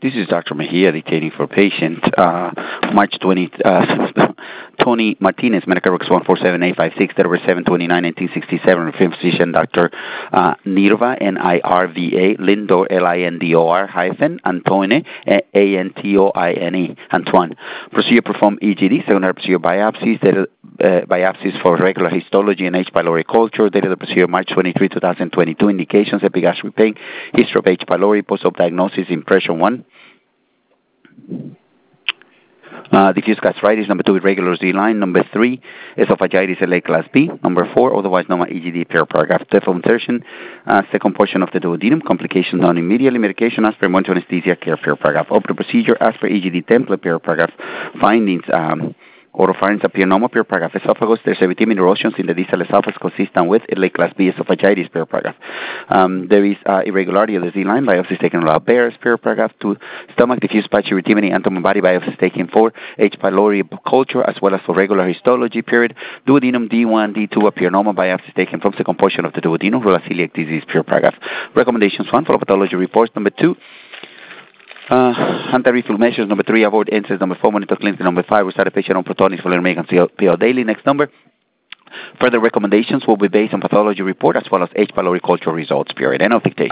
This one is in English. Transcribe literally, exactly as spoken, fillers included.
This is Doctor Mejia dictating for patient. Uh, March twentieth, uh, Tony Martinez, Medicare Records one four seven eight five six, December seven twenty-nine, nineteen sixty-seven, referring physician Doctor Uh, Nirva, N I R V A, Lindor, L I N D O R, hyphen, Antone, A N T O I N E, Antoine. Procedure performed E G D, secondary procedure biopsies, data, uh, biopsies for regular histology and H. pylori culture, data the procedure March twenty-third, twenty twenty-two, indications, epigastric pain, history of H. pylori, post-op diagnosis, impression one. Uh, diffuse gastritis, number two, irregular Z-line, number three, esophagitis L A class B, number four, otherwise known as E G D, per paragraph. Teflon insertion, uh, second portion of the duodenum, complications done immediately, medication as per monitor anesthesia, care, per paragraph. Open procedure as per E G D template, per paragraph. Findings, um, oropharynx appear normal, per paragraph. Esophagus, there's erythema erosions in the distal esophagus consistent with L A class B esophagitis, per paragraph. Um, there is uh, irregularity of the Z-line, biopsies taken allowed bears, per paragraph. Two, stomach diffuse patchy erythema, abdomen body biopsies taken for H. pylori culture as well as for regular histology, period. Duodenum D one, D two appear normal, biopsies taken from second portion of the duodenum, rural celiac disease, per paragraph. Recommendations one, follow pathology reports. Number two, Uh, anti-reflux measures. Number three, avoid N SAIDs. Number four, monitor clinically. Number five, we start a patient on Protonix for American P O daily. Next number. Further recommendations will be based on pathology report as well as H. pylori culture results, period. End of dictation.